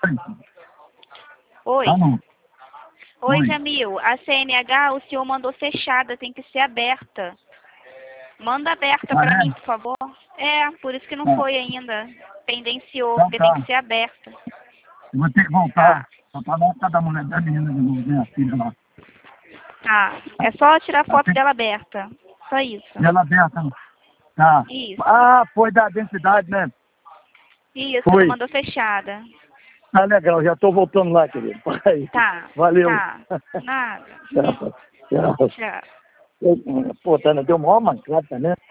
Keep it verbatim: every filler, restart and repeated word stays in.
Oi. Tá, não. Oi, Oi. Jamil. A C N H o senhor mandou fechada, tem que ser aberta. Manda aberta Ah, para é? mim, por favor. É, por isso que não Tá. foi ainda. Pendenciou, Então porque tem tá. que ser aberta. Eu vou ter que Tá. voltar. Só pra lá cada mulher da menina de novo, minha filha lá. Tá. É só tirar Tá, foto tem- dela aberta. Só isso. E ela aberta. Tá. Isso. Ah, foi da densidade, né? Isso, ela Foi. mandou fechada. Tá legal, já tô voltando lá, querido. Vai. Tá. Valeu. Tá. Nada. Tchau. Tchau. Tchau. Pô, Tânia, deu maior mancada, né?